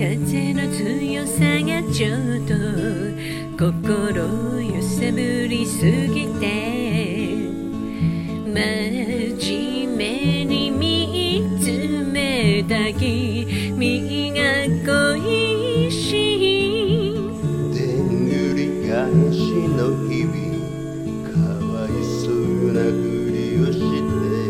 風の強さがちょっと心揺さぶりすぎて真面目に見つめた君が恋しいでんぐり返しの日々かわいそうなふりをして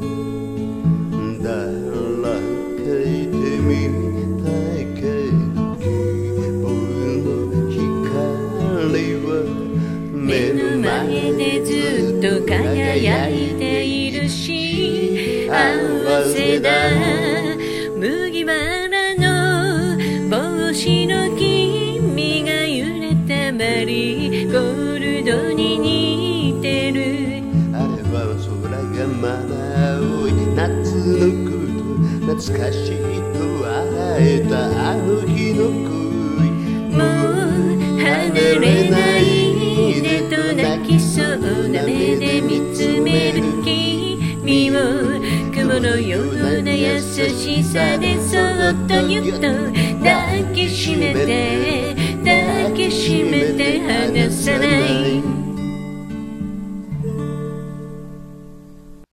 だらけてみたいけど希望の光は目の前でずっと輝いているし合わせだ麦わらの帽子の君が揺れたマリーゴールドに似てるあれは空がまだ青い夏のこと懐かしいと笑えたあの日の恋もう離れないでと泣きそうな目で見つめる君を雲のような優しさでそっとぎゅっと抱きしめて離さない